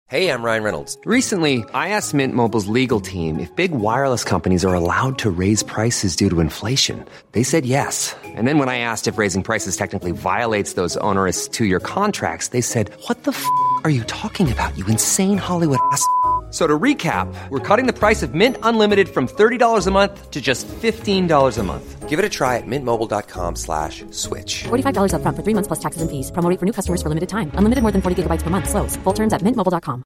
Hey, I'm Ryan Reynolds. Recently, I asked Mint Mobile's legal team if big wireless companies are allowed to raise prices due to inflation. They said yes. And then when I asked if raising prices technically violates those onerous two-year contracts, they said, "What the f*** are you talking about, you insane Hollywood ass?" So to recap, we're cutting the price of Mint Unlimited from $30 a month to just $15 a month. Give it a try at mintmobile.com/switch. $45 up front for 3 months plus taxes and fees. Promo rate for new customers for limited time. Unlimited more than 40 gigabytes per month. Slows full terms at mintmobile.com.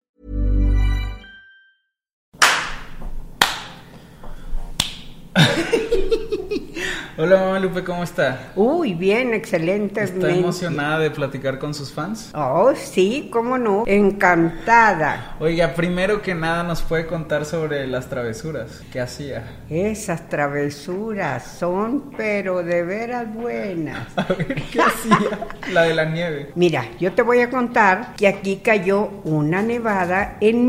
Hola, mamá Lupe, ¿cómo está? Uy, bien, excelente. ¿Está emocionada de platicar con sus fans? Oh, sí, cómo no, encantada. Oiga, primero que nada nos puede contar sobre las travesuras que hacía. Esas travesuras son, pero de veras buenas. A ver, ¿qué hacía? La de la nieve. Mira, yo te voy a contar que aquí cayó una nevada en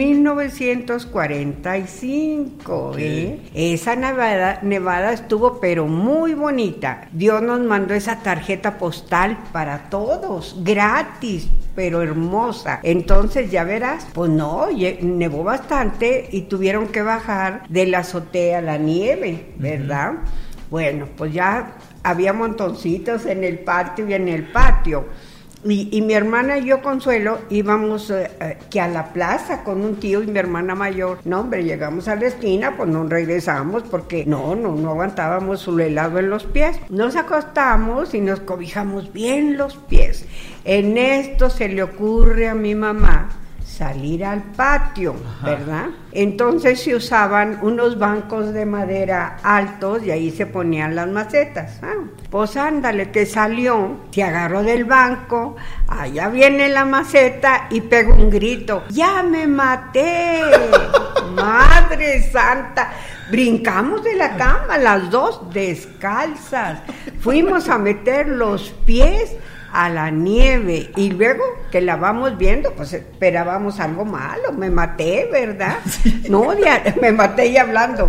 1945, Okay. Esa nevada estuvo pero muy bonita. Dios nos mandó esa tarjeta postal para todos, gratis, pero hermosa. Entonces ya verás, pues no, nevó bastante y tuvieron que bajar de la azotea la nieve, ¿verdad? Bueno, pues ya había montoncitos en el patio y en el patio. Y mi hermana y yo, Consuelo, íbamos que a la plaza con un tío y mi hermana mayor. No, hombre, llegamos a la esquina, pues no regresamos porque no aguantábamos el helado en los pies. Nos acostamos y nos cobijamos bien los pies. En esto se le ocurre a mi mamá salir al patio, ¿verdad? Entonces se usaban unos bancos de madera altos y ahí se ponían las macetas. Pues ándale, que salió, se agarró del banco, allá viene la maceta y pegó un grito: ¡ya me maté! ¡Madre santa! Brincamos de la cama, las dos descalzas, fuimos a meter los pies a la nieve y luego que la vamos viendo, pues esperábamos algo malo. Me maté, ¿verdad? Sí. No, me maté y hablando.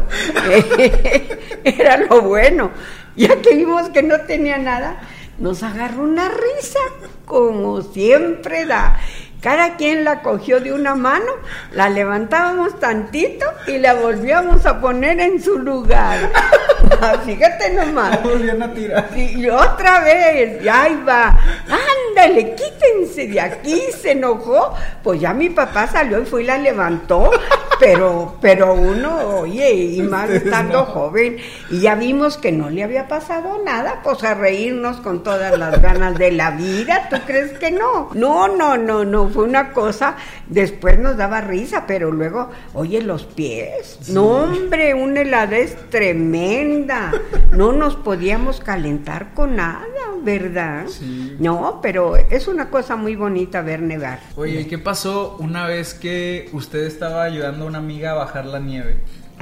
Era lo bueno. Ya que vimos que no tenía nada, nos agarró una risa, como siempre da. Cada quien la cogió de una mano, la levantábamos tantito y la volvíamos a poner en su lugar. Fíjate nomás. La volvían a tirar. Y otra vez, y ahí va. Ándale, quítense de aquí, se enojó. Pues ya mi papá salió y fue y la levantó. Pero uno, oye, y más estando joven, y ya vimos que no le había pasado nada, pues a reírnos con todas las ganas de la vida. ¿Tú crees que no? No, fue una cosa, después nos daba risa, pero luego, oye, los pies, sí. No hombre, una heladez tremenda, no nos podíamos calentar con nada, ¿verdad? Sí. No, pero es una cosa muy bonita ver nevar. Oye, ¿y qué pasó una vez que usted estaba ayudando a una amiga a bajar la nieve?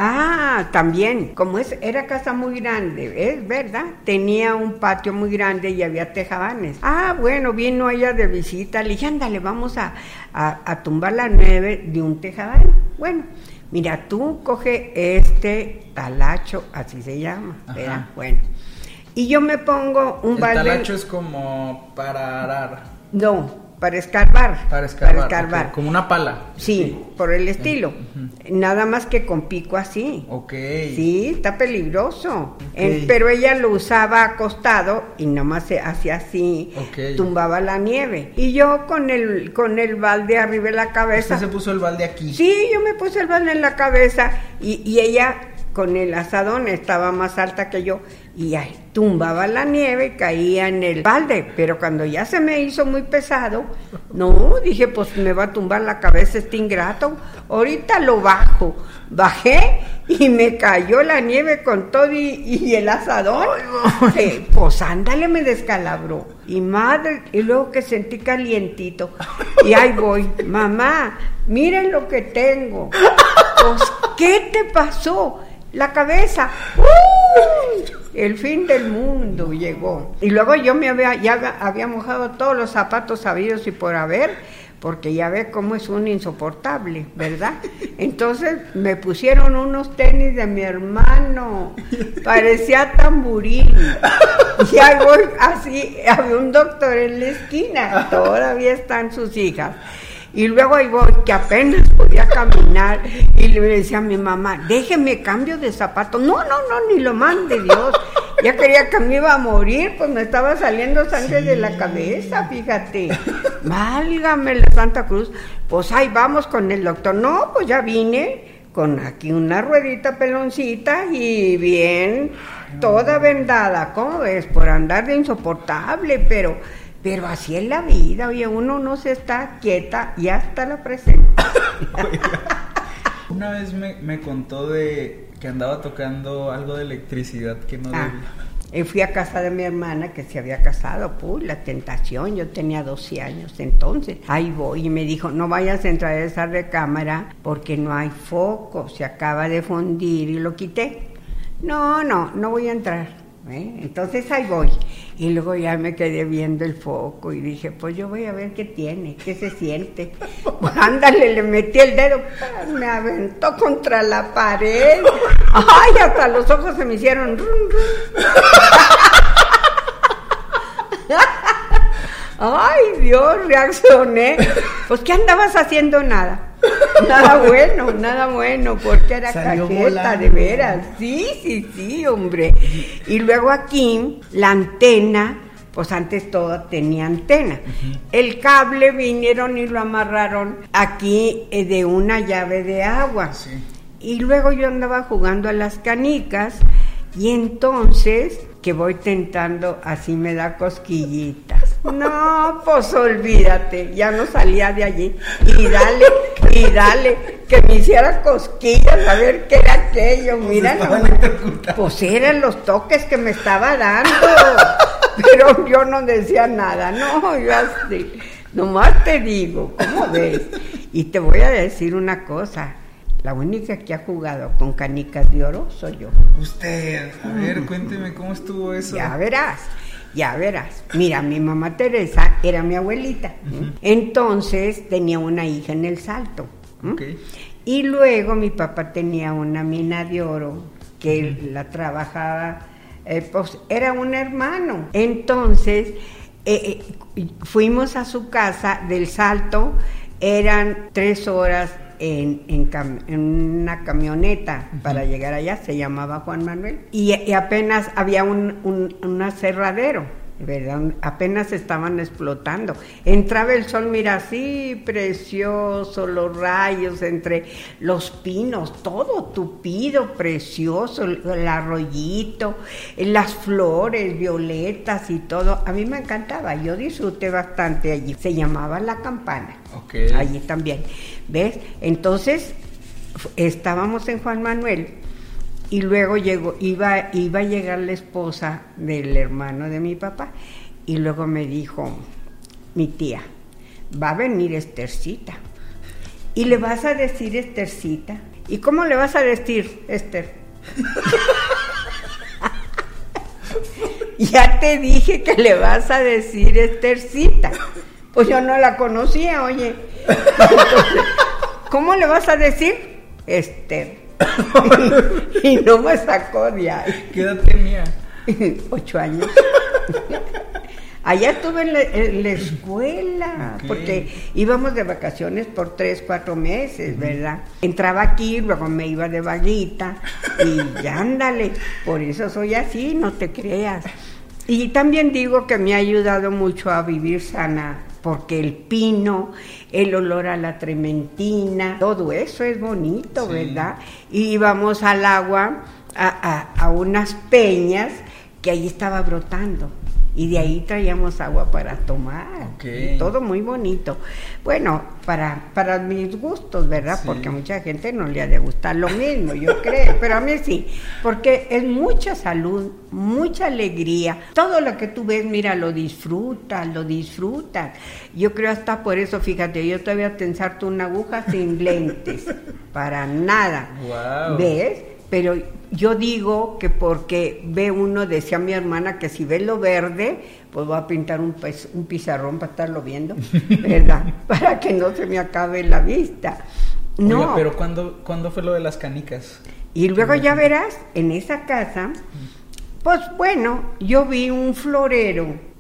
También, como era casa muy grande, es verdad, tenía un patio muy grande y había tejabanes. Bueno, vino ella de visita, le dije, ándale, vamos a tumbar la nieve de un tejabán. Bueno, mira, tú coge este talacho, así se llama, ¿verdad? Bueno, y yo me pongo un balde. El talacho es como para arar. No, para escarbar. Para escarbar. Okay. Como una pala. Sí, por el estilo. Nada más que con pico así. Ok. Sí, está peligroso. Okay. Pero ella lo usaba acostado y nomás se hacía así, tumbaba la nieve. Y yo con el balde arriba de la cabeza. ¿Usted se puso el balde aquí? Sí, yo me puse el balde en la cabeza y ella con el asadón estaba más alta que yo. Y ahí tumbaba la nieve y caía en el balde, pero cuando ya se me hizo muy pesado, no, dije, pues me va a tumbar la cabeza este ingrato, ahorita lo bajo. Bajé y me cayó la nieve con todo y el asadón. Pues ándale, me descalabró. Y madre, y luego que sentí calientito. Y ahí voy, mamá, miren lo que tengo. Pues, ¿qué te pasó? La cabeza. El fin del mundo llegó. Y luego yo ya había mojado todos los zapatos sabidos y por haber, porque ya ve cómo es un insoportable, ¿verdad? Entonces me pusieron unos tenis de mi hermano, parecía tamborín. Y hago así, había un doctor en la esquina, todavía están sus hijas. Y luego ahí voy, que apenas podía caminar, y le decía a mi mamá, déjeme cambio de zapato. No, ni lo mande Dios. Ya creía que me iba a morir, pues me estaba saliendo sangre de la cabeza, fíjate. Válgame la Santa Cruz. Pues ahí vamos con el doctor. No, pues ya vine con aquí una ruedita peloncita y bien, toda vendada. ¿Cómo ves? Por andar de insoportable, pero así es la vida. Oye, uno no se está quieta y hasta la presenta. Una vez me contó de que andaba tocando algo de electricidad que no debía. Fui a casa de mi hermana que se había casado, la tentación, yo tenía 12 años entonces. Ahí voy y me dijo, no vayas a entrar a esa recámara porque no hay foco, se acaba de fundir, y lo quité. No voy a entrar. Entonces ahí voy, y luego ya me quedé viendo el foco y dije, pues yo voy a ver qué tiene, qué se siente. Pues ándale, le metí el dedo, me aventó contra la pared. Ay, hasta los ojos se me hicieron rum. Ay, Dios, reaccioné. Pues, ¿qué andabas haciendo? Nada bueno, porque era cajeta, de veras. Sí, hombre. Y luego aquí, la antena, pues antes todo tenía antena. Uh-huh. El cable vinieron y lo amarraron aquí de una llave de agua. Sí. Y luego yo andaba jugando a las canicas, y entonces, que voy tentando, así me da cosquillitas. No, pues olvídate, ya no salía de allí. Y dale, que me hiciera cosquillas, a ver qué era aquello. Mira, pues eran los toques que me estaba dando. Pero yo no decía nada, no, yo así. Nomás te digo, ¿cómo ves? Y te voy a decir una cosa. La única que ha jugado con canicas de oro soy yo. Usted, a ver, cuénteme cómo estuvo eso. Ya verás. Mira, mi mamá Teresa era mi abuelita. Uh-huh. Entonces tenía una hija en El Salto. Okay. Y luego mi papá tenía una mina de oro que la trabajaba, pues era un hermano. Entonces fuimos a su casa del Salto, eran 3 horas en una camioneta para llegar allá, se llamaba Juan Manuel, y apenas había un aserradero, ¿verdad? Apenas estaban explotando. Entraba el sol, mira, así precioso, los rayos entre los pinos, todo tupido, precioso, el arroyito, las flores, violetas y todo. A mí me encantaba, yo disfruté bastante allí. Se llamaba La Campana. Okay. Allí también, ¿ves? Entonces estábamos en Juan Manuel y luego iba a llegar la esposa del hermano de mi papá, y luego me dijo mi tía, va a venir Estercita y le vas a decir Estercita. ¿Y cómo le vas a decir, Ester? Ya te dije que le vas a decir Estercita. Pues yo no la conocía, oye. Entonces, ¿cómo le vas a decir? Esther. Y no me sacó de ahí. ¿Qué edad tenía? 8 años. Allá estuve en la escuela, okay, porque íbamos de vacaciones por 3-4 meses, ¿verdad? Entraba aquí, luego me iba de vaguita, y ya ándale, por eso soy así, no te creas. Y también digo que me ha ayudado mucho a vivir sana, porque el pino, el olor a la trementina, todo eso es bonito, sí, ¿verdad? Y íbamos al agua, a unas peñas que ahí estaba brotando, y de ahí traíamos agua para tomar, okay, todo muy bonito. Bueno, para mis gustos, ¿verdad? Sí. Porque a mucha gente no le ha de gustar lo mismo, yo creo, pero a mí sí, porque es mucha salud, mucha alegría. Todo lo que tú ves, mira, lo disfrutas. Yo creo hasta por eso, fíjate, yo te voy a tensarte una aguja sin lentes, para nada. Wow. ¿Ves? Pero yo digo que porque ve uno, decía mi hermana, que si ve lo verde, pues voy a pintar un pizarrón para estarlo viendo, ¿verdad? Para que no se me acabe la vista. No. Oiga, pero ¿cuándo fue lo de las canicas? Y luego ya verás, en esa casa, pues bueno, yo vi un florero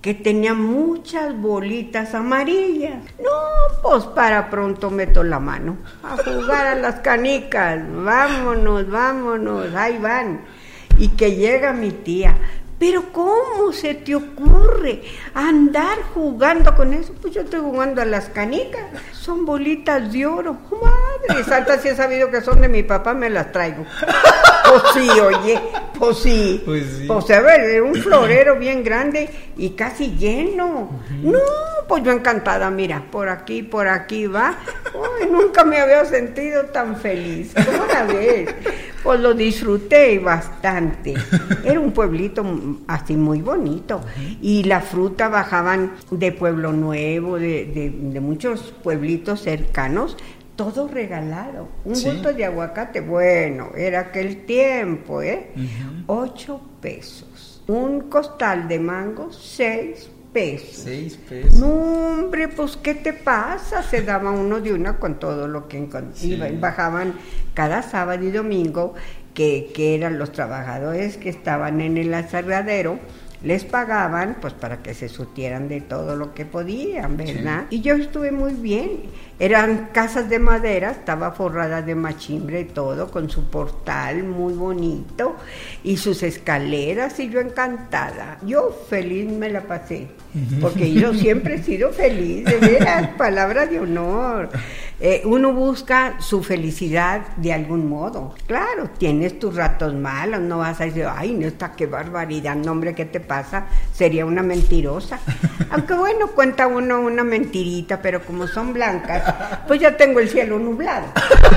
que tenía muchas bolitas amarillas. No, pues para pronto meto la mano a jugar a las canicas. Vámonos, ahí van. Y que llega mi tía. Pero ¿cómo se te ocurre andar jugando con eso? Pues yo estoy jugando a las canicas. Son bolitas de oro. Madre santa, si he sabido que son de mi papá, me las traigo. Pues sí, oye, pues sí. Pues a ver, era un florero bien grande y casi lleno. No, pues yo encantada, mira, por aquí va. Uy, nunca me había sentido tan feliz. ¿Cómo la ves? Pues lo disfruté bastante. Era un pueblito así muy bonito. Y la fruta bajaban de Pueblo Nuevo, de muchos pueblitos cercanos, todo regalado. Un bulto de aguacate, bueno, era aquel tiempo, 8 pesos. Un costal de mango, 6 pesos. 6 pesos. No, hombre, pues ¿qué te pasa? Se daba uno de una con todo lo que encontraba. Bajaban cada sábado y domingo, que eran los trabajadores que estaban en el aserradero, les pagaban pues para que se surtieran de todo lo que podían, ¿verdad? Sí. Y yo estuve muy bien. Eran casas de madera, estaba forrada de machimbre y todo, con su portal muy bonito y sus escaleras, y yo encantada. Yo feliz me la pasé, porque yo siempre he sido feliz, de veras, palabra de honor. Uno busca su felicidad de algún modo. Claro, tienes tus ratos malos, no vas a decir, ay, no, está qué barbaridad, no, hombre, ¿qué te pasa? Sería una mentirosa. Aunque bueno, cuenta uno una mentirita, pero como son blancas, pues ya tengo el cielo nublado.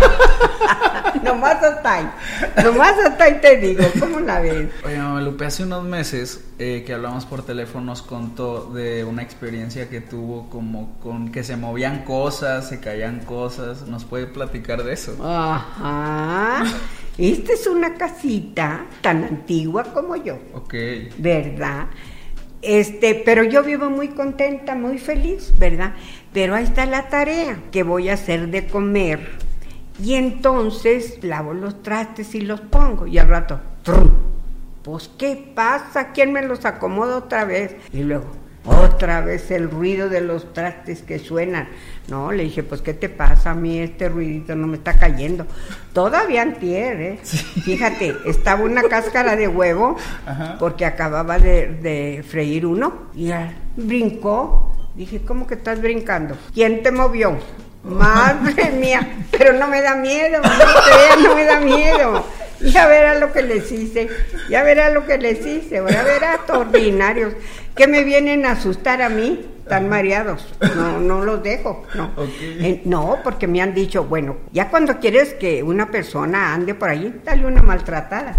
Nomás hasta ahí te digo, ¿cómo la ves? Oye, Mamá Lupe, hace unos meses que hablamos por teléfono, nos contó de una experiencia que tuvo como con que se movían cosas, se caían cosas. ¿Nos puede platicar de eso? Ajá. Esta es una casita tan antigua como yo. Ok. ¿Verdad? Pero yo vivo muy contenta, muy feliz, ¿verdad? Pero ahí está la tarea que voy a hacer de comer. Y entonces lavo los trastes y los pongo. Y al rato, ¡trum! Pues, ¿qué pasa? ¿Quién me los acomoda otra vez? Y luego, otra vez el ruido de los trastes que suenan. No, le dije, pues, ¿qué te pasa? A mí este ruidito no me está cayendo. Todavía antier, Sí. Fíjate, estaba una cáscara de huevo, porque acababa de freír uno, y brincó. Dije, ¿cómo que estás brincando? ¿Quién te movió? Madre mía, pero no me da miedo, no me da miedo. Ya verá lo que les hice, ahora verá, ordinarios, que me vienen a asustar a mí, tan mareados. No los dejo, no. Okay. No, porque me han dicho, bueno, ya cuando quieres que una persona ande por allí, dale una maltratada.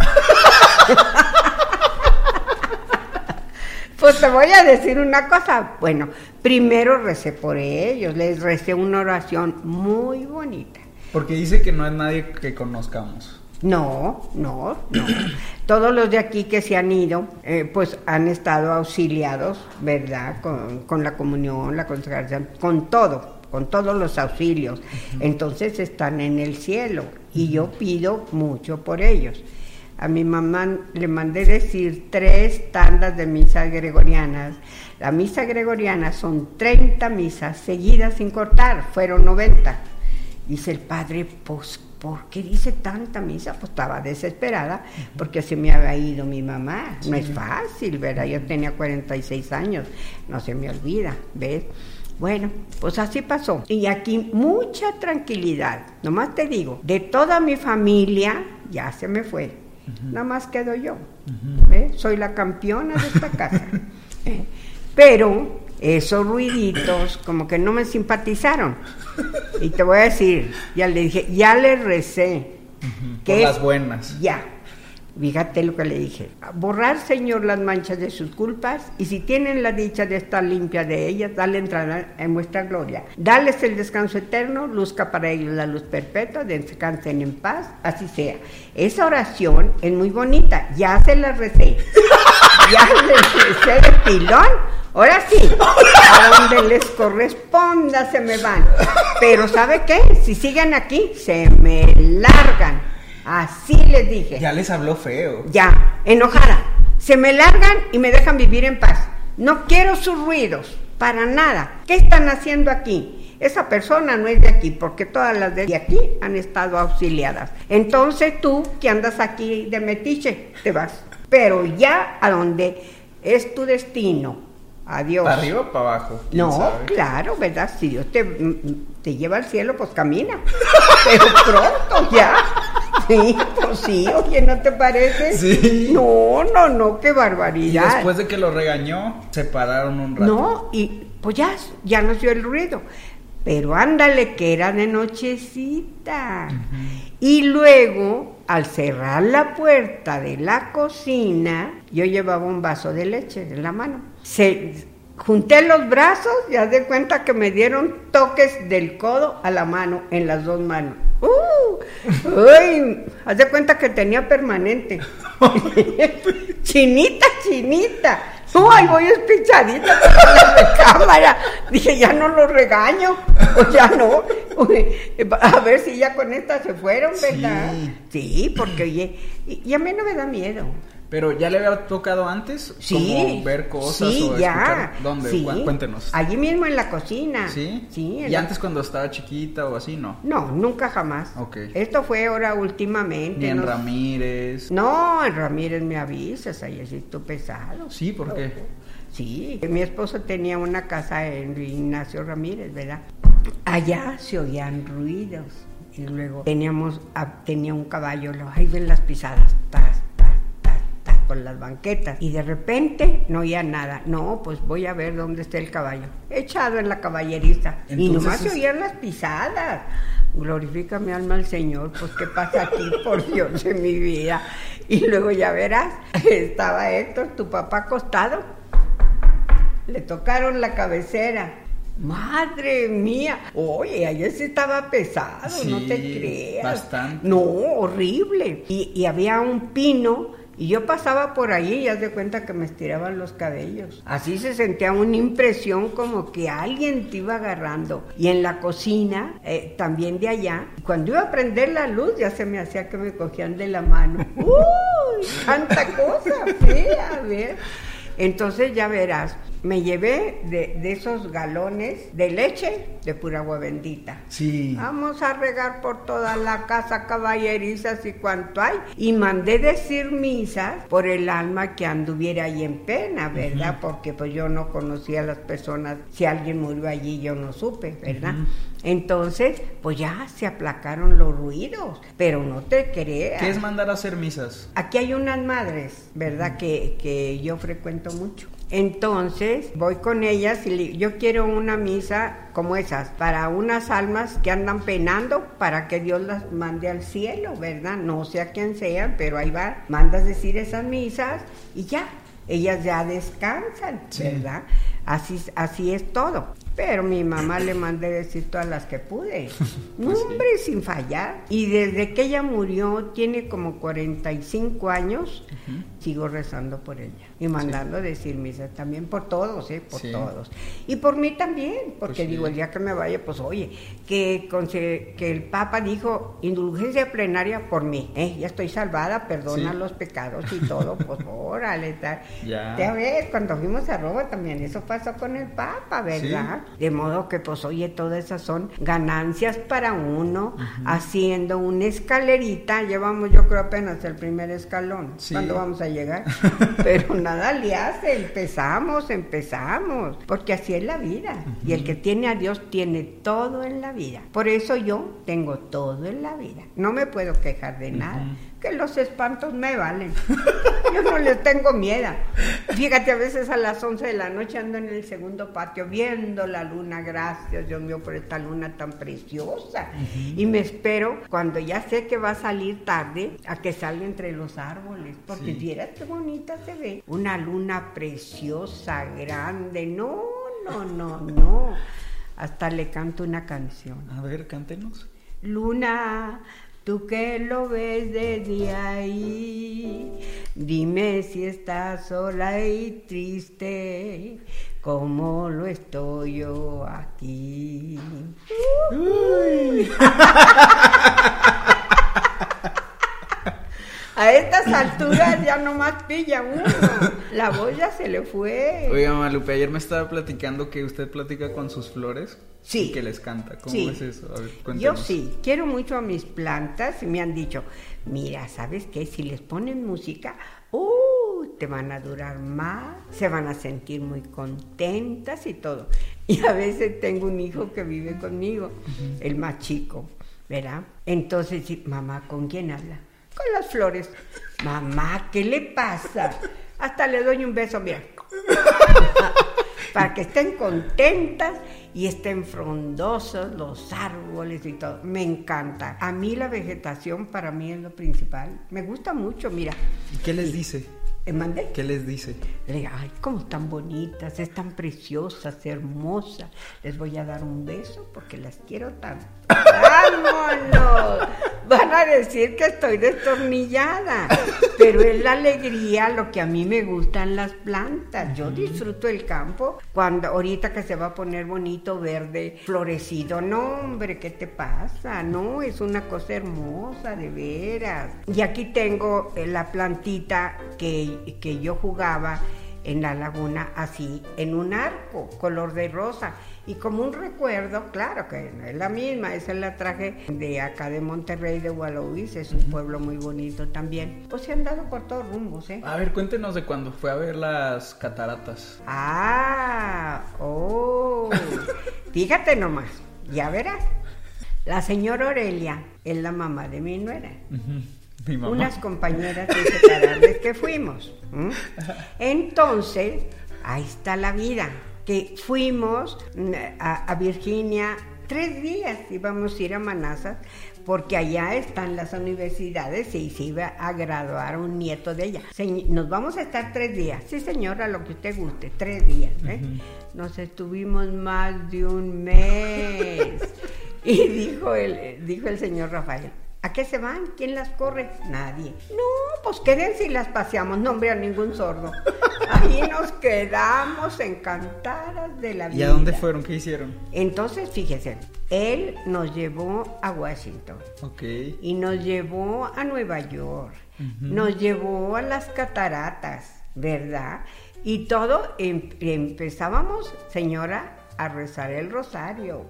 Pues te voy a decir una cosa. Bueno, primero recé por ellos, les recé una oración muy bonita. Porque dice que no es nadie que conozcamos. No. Todos los de aquí que se han ido, pues han estado auxiliados, ¿verdad? Con la comunión, la consagración, con todos los auxilios. Entonces están en el cielo y yo pido mucho por ellos. A mi mamá le mandé decir 3 tandas de misas gregorianas. La misa gregoriana son 30 misas seguidas sin cortar, fueron 90. Dice el padre, pues, ¿por qué dice tanta misa? Pues estaba desesperada porque se me había ido mi mamá. No es fácil, ¿verdad? Yo tenía 46 años, no se me olvida, ¿ves? Bueno, pues así pasó. Y aquí mucha tranquilidad. Nomás te digo, de toda mi familia ya se me fue. Nada más quedo yo. Soy la campeona de esta casa. Pero esos ruiditos como que no me simpatizaron. Y te voy a decir, ya le dije, ya le recé. Por las buenas. Ya. Fíjate lo que le dije. Borrar, Señor, las manchas de sus culpas, y si tienen la dicha de estar limpia de ellas, dale entrada en vuestra gloria. Dales el descanso eterno, luzca para ellos la luz perpetua, descansen en paz, así sea. Esa oración es muy bonita, ya se la recé. Ya les recé de pilón. Ahora sí, a donde les corresponda se me van. Pero ¿sabe qué? Si siguen aquí, se me largan. Así les dije. Ya les habló feo. Ya, enojada. Se me largan y me dejan vivir en paz. No quiero sus ruidos, para nada. ¿Qué están haciendo aquí? Esa persona no es de aquí, porque todas las de aquí han estado auxiliadas. Entonces tú, que andas aquí de metiche, te vas. Pero ya a donde es tu destino, adiós. ¿Para arriba o para abajo? No, sabe? claro, ¿verdad? Si Dios te lleva al cielo, pues camina. Pero pronto ya. Sí, pues sí, oye, ¿no te parece? Sí. No, qué Y barbaridad. después de que lo regañó, se pararon un rato. No, y pues ya nos dio el ruido. Pero ándale, que era de nochecita. Y luego, al cerrar la puerta de la cocina, yo llevaba un vaso de leche en la mano. Junté los brazos y haz de cuenta que me dieron toques del codo a la mano, en las dos manos. Uy, haz de cuenta que tenía permanente. Chinita. Ahí voy espichadita con la recámara. Dije, ya no lo regaño, o ya no. A ver si ya con esta se fueron, ¿verdad? Sí, porque oye, y a mí no me da miedo. Pero ¿ya le había tocado antes? Sí. Como ver cosas sí, o ya. escuchar. ¿Dónde? Sí. Cuéntenos. Allí mismo en la cocina. ¿Sí? Sí. ¿Y antes cuando estaba chiquita o así, no? No, nunca jamás. Ok. Esto fue ahora últimamente. Ni en Ramírez. No, en Ramírez me avisas, ahí así tú pesado. Sí, ¿por qué? Sí, mi esposo tenía una casa en Ignacio Ramírez, ¿verdad? Allá se oían ruidos. Y luego tenía un caballo, ahí ven las pisadas, con las banquetas, y de repente no oía nada. No, pues voy a ver dónde está el caballo, echado en la caballeriza. Entonces, y nomás se oían las pisadas. Glorifica mi alma al Señor, pues qué pasa aquí, por Dios de mi vida. Y luego ya verás, estaba Héctor, tu papá, acostado, le tocaron la cabecera. Madre mía, oye, ayer sí estaba pesado, sí, no te creas. Bastante. No, horrible. Y había un pino. Y yo pasaba por ahí y haz de cuenta que me estiraban los cabellos. Así se sentía una impresión como que alguien te iba agarrando. Y en la cocina, también de allá, cuando iba a prender la luz ya se me hacía que me cogían de la mano. ¡Uy! ¡Tanta cosa fea! A ver. Entonces ya verás, me llevé de esos galones de leche de pura agua bendita. Sí. Vamos a regar por toda la casa caballerizas y cuanto hay. Y mandé decir misas por el alma que anduviera ahí en pena, ¿verdad? Porque pues yo no conocía a las personas. Si alguien murió allí yo no supe, ¿verdad? Entonces, pues ya se aplacaron los ruidos, pero no te creas. ¿Qué es mandar a hacer misas? Aquí hay unas madres, ¿verdad? Que yo frecuento mucho. Entonces voy con ellas y yo quiero una misa como esas, para unas almas que andan penando, para que Dios las mande al cielo, ¿verdad? No sé a quién sean, pero ahí va, mandas decir esas misas y ya, ellas ya descansan, ¿verdad? Así es todo. Pero mi mamá le mandé decir todas las que pude. Pues hombre, sí, sin fallar. Y desde que ella murió, tiene como 45 años, sigo rezando por ella. Y mandando decir misa también por todos, por todos. Y por mí también, porque pues digo, el día que me vaya, pues oye, que el Papa dijo, indulgencia plenaria por mí. Ya estoy salvada, perdona los pecados y todo, pues órale, tal. Ya ves, cuando fuimos a Roma también, eso pasó con el Papa, ¿verdad? Sí. De modo que, pues, oye, todas esas son ganancias para uno, haciendo una escalerita. Llevamos, yo creo, apenas el primer escalón. Sí. ¿Cuándo vamos a llegar? Pero nada le hace, empezamos, porque así es la vida. Y el que tiene a Dios tiene todo en la vida. Por eso yo tengo todo en la vida. No me puedo quejar de nada. Que los espantos me valen. Yo no les tengo miedo. Fíjate, a veces a las 11 de la noche ando en el segundo patio viendo la luna. Gracias, Dios mío, por esta luna tan preciosa. Y me espero, cuando ya sé que va a salir tarde, a que salga entre los árboles. Porque vieras qué bonita se ve. Una luna preciosa, grande. No. Hasta le canto una canción. A ver, cántenos. Luna, tú que lo ves desde ahí, dime si estás sola y triste, como lo estoy yo aquí. Uy. A estas alturas ya nomás pilla uno. La voz ya se le fue. Oiga, mamá Lupe, ayer me estaba platicando que usted platica con sus flores. Sí. Y que les canta. ¿Cómo Sí. es eso? A ver, Yo cuéntenos. sí, quiero mucho a mis plantas y me han dicho, mira, ¿sabes qué? Si les ponen música, te van a durar más, se van a sentir muy contentas y todo. Y a veces tengo un hijo que vive conmigo, el más chico, ¿verdad? Entonces, sí, mamá, ¿con quién habla? Con las flores. Mamá, ¿qué le pasa? Hasta le doy un beso, mira. Para que estén contentas y estén frondosos los árboles y todo. Me encanta. A mí la vegetación para mí es lo principal. Me gusta mucho, mira. ¿Y qué les dice? ¿Mandé? ¿Qué les dice? Le digo, ay, cómo están bonitas, están preciosas, hermosas. Les voy a dar un beso porque las quiero tanto. ¡Vámonos! Van a decir que estoy destornillada, pero es la alegría lo que a mí me gustan las plantas. Yo disfruto el campo cuando ahorita que se va a poner bonito, verde, florecido. No, hombre, ¿qué te pasa? No, es una cosa hermosa, de veras. Y aquí tengo la plantita que yo jugaba en la laguna así, en un arco, color de rosa. Y como un recuerdo, claro que no es la misma, esa la traje de acá de Monterrey, de Guadalupe, es un pueblo muy bonito también. Pues se han dado por todos rumbos, ¿eh? A ver, cuéntenos de cuando fue a ver las cataratas. Fíjate nomás, ya verás. La señora Aurelia es la mamá de mi nuera. Mi mamá. Unas compañeras inseparables que fuimos. Entonces, ahí está la vida. Que fuimos a Virginia 3 días, íbamos a ir a Manassas, porque allá están las universidades y se iba a graduar un nieto de ella. Nos vamos a estar 3 días. Sí, señora, lo que usted guste, 3 días. Nos estuvimos más de un mes. Y dijo el señor Rafael, ¿a qué se van? ¿Quién las corre? Nadie. No, pues quédense y las paseamos. No, hombre, a ningún sordo. Ahí nos quedamos encantadas de la vida. ¿Y a dónde fueron? ¿Qué hicieron? Entonces, fíjese, él nos llevó a Washington. Ok. Y nos llevó a Nueva York. Nos llevó a las cataratas, ¿verdad? Y todo empezábamos, señora, a rezar el rosario,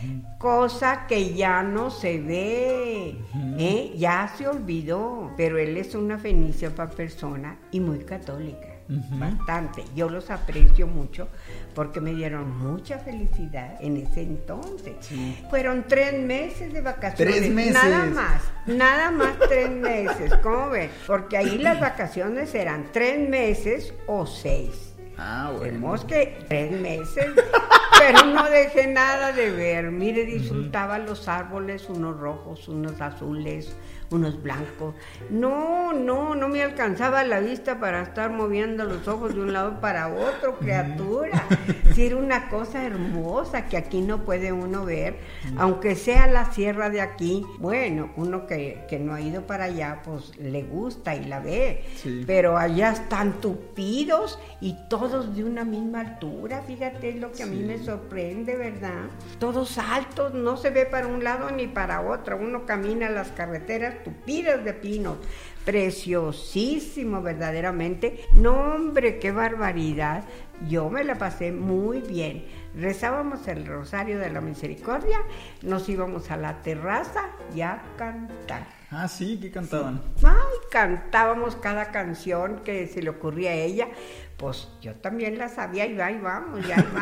cosa que ya no se ve, ya se olvidó, pero él es una finísima persona y muy católica, bastante. Yo los aprecio mucho porque me dieron mucha felicidad en ese entonces. Sí. Fueron 3 meses de vacaciones. 3 meses. Nada más 3 meses, ¿cómo ven? Porque ahí las vacaciones eran 3 meses o 6. Bueno. Vemos que 3 meses, pero no dejé nada de ver. Mire, disfrutaba los árboles, unos rojos, unos azules, unos blancos. No me alcanzaba la vista para estar moviendo los ojos de un lado para otro, criatura. Sí, era una cosa hermosa que aquí no puede uno ver, aunque sea la sierra de aquí. Bueno, uno que no ha ido para allá, pues le gusta y la ve. Sí. Pero allá están tupidos y todos de una misma altura. Fíjate, es lo que a mí me sorprende, ¿verdad? Todos altos, no se ve para un lado ni para otro. Uno camina las carreteras tupidas de pinos. Preciosísimo, verdaderamente. No, hombre, qué barbaridad. Yo me la pasé muy bien. Rezábamos el Rosario de la Misericordia, nos íbamos a la terraza y a cantar. Ah, sí, ¿qué cantaban? Ay, cantábamos cada canción que se le ocurría a ella. Pues yo también la sabía y ahí vamos.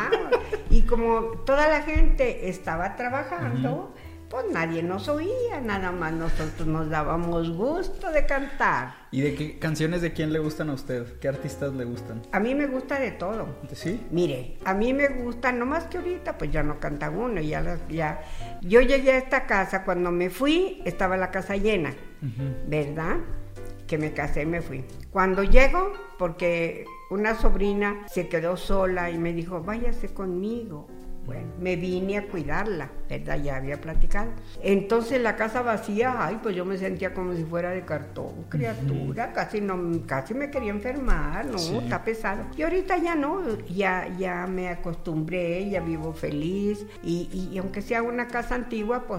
Y como toda la gente estaba trabajando, pues nadie nos oía, nada más nosotros nos dábamos gusto de cantar. ¿Y de qué canciones de quién le gustan a usted? ¿Qué artistas le gustan? A mí me gusta de todo. ¿Sí? Mire, a mí me gusta, nomás que ahorita pues ya no canta uno, ya. Yo llegué a esta casa, cuando me fui, estaba la casa llena, ¿verdad? Que me casé y me fui. Cuando llego, porque una sobrina se quedó sola y me dijo, váyase conmigo. Bueno, me vine a cuidarla, ¿verdad? Ya había platicado. Entonces la casa vacía, ay, pues yo me sentía como si fuera de cartón, criatura, casi me quería enfermar, no, está pesado. Y ahorita ya no, ya me acostumbré, ya vivo feliz y aunque sea una casa antigua, pues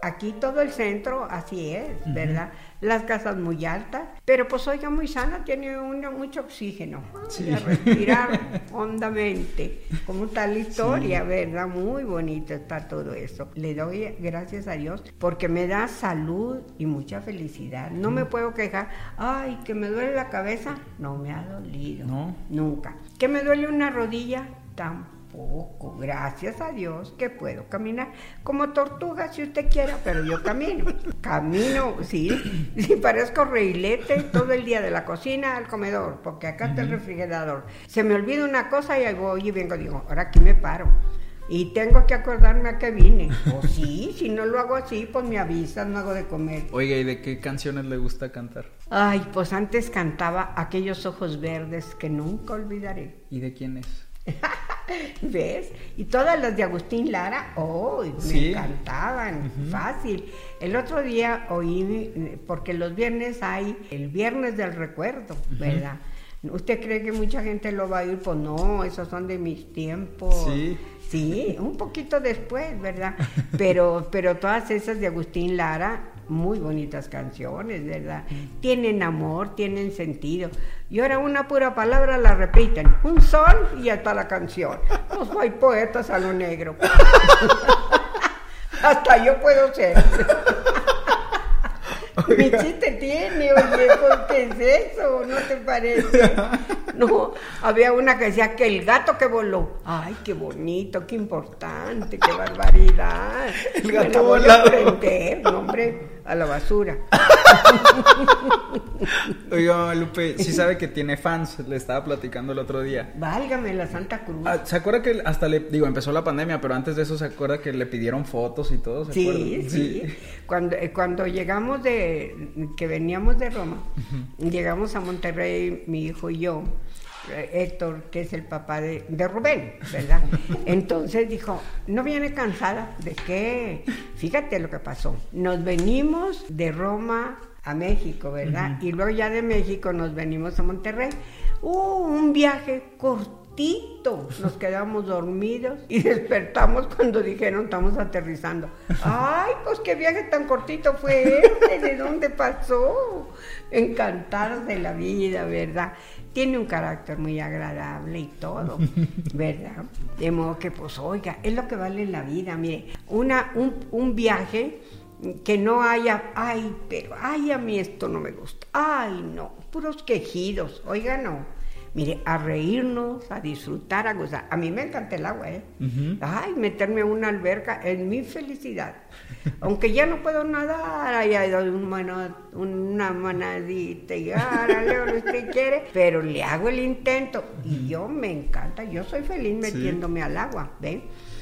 aquí todo el centro así es, ¿verdad? Las casas muy altas, pero pues oiga, muy sana, tiene mucho oxígeno. Sí. A respirar hondamente, como tal historia, ¿verdad? Muy bonito está todo eso. Le doy gracias a Dios porque me da salud y mucha felicidad. No me puedo quejar, ay, que me duele la cabeza, no me ha dolido, ¿No? nunca. Que me duele una rodilla, tampoco. Gracias a Dios que puedo caminar como tortuga si usted quiera, pero yo camino, sí, parezco reilete todo el día de la cocina al comedor, porque acá está el refrigerador, se me olvida una cosa y ahí voy y vengo, digo, ahora aquí me paro y tengo que acordarme a qué vine, o sí, si no lo hago así, pues me avisan, no hago de comer. Oiga, ¿y de qué canciones le gusta cantar? Ay, pues antes cantaba Aquellos ojos verdes que nunca olvidaré. ¿Y de quién es? ¿Ves? Y todas las de Agustín Lara, ¿Sí? me encantaban, fácil. El otro día oí, porque los viernes hay el Viernes del Recuerdo, ¿verdad? ¿Usted cree que mucha gente lo va a oír? Pues no, esos son de mis tiempos. Sí. Sí, un poquito después, ¿verdad? Pero todas esas de Agustín Lara, muy bonitas canciones, ¿verdad? Tienen amor, tienen sentido. Y ahora una pura palabra la repiten, un sol y ya está la canción. Pues hay poetas a lo negro. Hasta yo puedo ser. Mi chiste tiene, oye, ¿por qué es eso? ¿No te parece? No, había una que decía que el gato que voló. Ay, qué bonito, qué importante, qué barbaridad. El gato me la voy volado. a aprender, no, hombre, a la basura. Oiga, Lupe, sí sabe que tiene fans, le estaba platicando el otro día. Válgame la Santa Cruz. ¿Se acuerda que hasta empezó la pandemia, pero antes de eso se acuerda que le pidieron fotos y todo? ¿Se acuerda? Sí. Cuando llegamos que veníamos de Roma, llegamos a Monterrey, mi hijo y yo, Héctor, que es el papá de Rubén, ¿verdad? Entonces dijo, ¿no viene cansada? ¿De qué? Fíjate lo que pasó. Nos venimos de Roma a México, ¿verdad? Y luego ya de México nos venimos a Monterrey. Un viaje cortito. Nos quedamos dormidos y despertamos cuando dijeron estamos aterrizando. Ay, pues qué viaje tan cortito fue este, ¿de dónde pasó? Encantados de la vida, ¿verdad? Tiene un carácter muy agradable y todo, ¿verdad? De modo que, pues, oiga, es lo que vale en la vida, mire, un viaje que no haya, ay, pero, ay, a mí esto no me gusta, ay, no, puros quejidos, oiga, no. Mire, a reírnos, a disfrutar, a gozar. A mí me encanta el agua, ¿eh? Ay, meterme a una alberca es mi felicidad. Aunque ya no puedo nadar, ahí hay una manadita y árale, lo que usted quiere, pero le hago el intento y yo me encanta, yo soy feliz metiéndome al agua, ¿ven?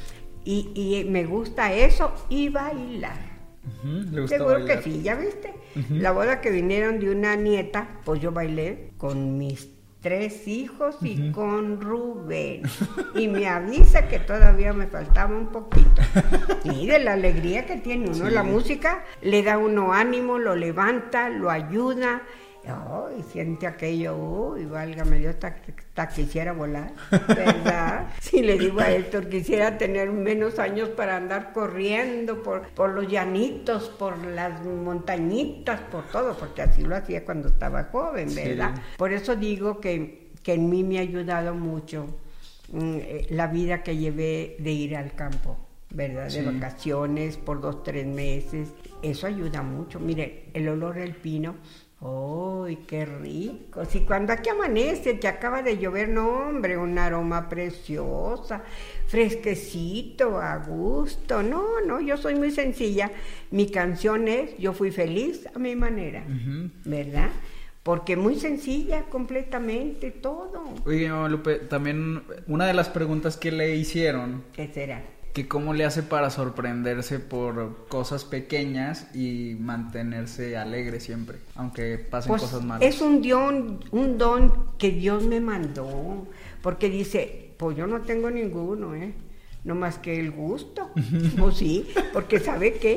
Y me gusta eso y bailar. ¿Le gusta Seguro bailar? que sí, ¿ya viste? La boda que vinieron de una nieta, pues yo bailé con mis 3 hijos y con Rubén. Y me avisa que todavía me faltaba un poquito. Y de la alegría que tiene uno, la música le da a uno ánimo, lo levanta, lo ayuda. Ay, siente aquello, uy, válgame Dios, hasta quisiera volar, ¿verdad? Si le digo a Héctor, quisiera tener menos años para andar corriendo por los llanitos, por las montañitas, por todo, porque así lo hacía cuando estaba joven, ¿verdad? Sí. Por eso digo que en mí me ha ayudado mucho la vida que llevé de ir al campo, ¿verdad? De vacaciones por 2-3 meses, eso ayuda mucho. Mire, el olor del pino, ¡ay, qué rico! Si cuando aquí amanece, que acaba de llover, no, hombre, un aroma preciosa, fresquecito, a gusto. No, yo soy muy sencilla. Mi canción es Yo fui feliz a mi manera, ¿verdad? Porque muy sencilla, completamente, todo. Oye, Lupe, también una de las preguntas que le hicieron... ¿Qué será? Que cómo le hace para sorprenderse por cosas pequeñas y mantenerse alegre siempre, aunque pasen pues cosas malas. Es un don que Dios me mandó, porque dice, pues yo no tengo ninguno, no más que el gusto, pues sí, porque ¿sabe qué?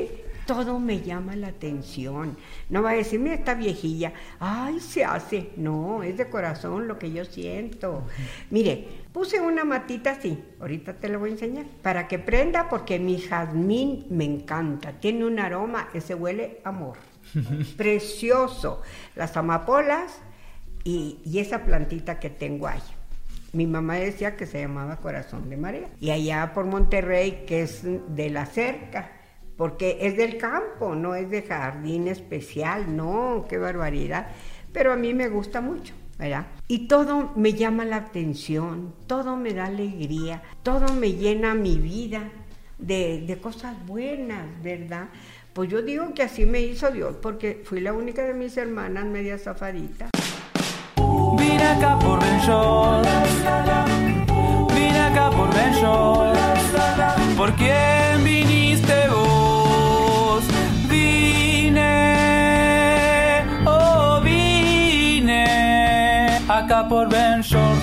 todo me llama la atención. No va a decir, mira esta viejilla, ay, se hace. No, es de corazón lo que yo siento. Mire, puse una matita así, ahorita te la voy a enseñar, para que prenda, porque mi jazmín me encanta, tiene un aroma, ese huele a amor. Precioso. Las amapolas y esa plantita que tengo ahí. Mi mamá decía que se llamaba Corazón de María. Y allá por Monterrey, que es de la cerca, porque es del campo, no es de jardín especial, no, qué barbaridad. Pero a mí me gusta mucho, ¿verdad? Y todo me llama la atención, todo me da alegría, todo me llena mi vida de cosas buenas, ¿verdad? Pues yo digo que así me hizo Dios, porque fui la única de mis hermanas media zafadita. Vine acá por Benchol, vine acá por Benchol. ¿Por quién viniste vos? Vine, oh vine acá por Benchol.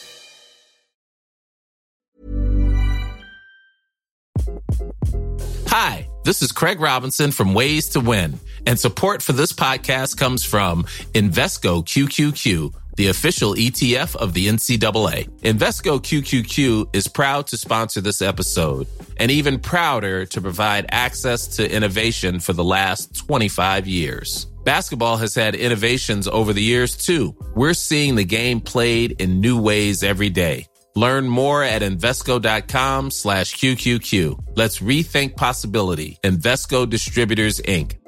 Hi, this is Craig Robinson from Ways to Win, and support for this podcast comes from Invesco QQQ, the official ETF of the NCAA. Invesco QQQ is proud to sponsor this episode, and even prouder to provide access to innovation for the last 25 years. Basketball has had innovations over the years, too. We're seeing the game played in new ways every day. Learn more at Invesco.com/QQQ. Let's rethink possibility. Invesco Distributors, Inc.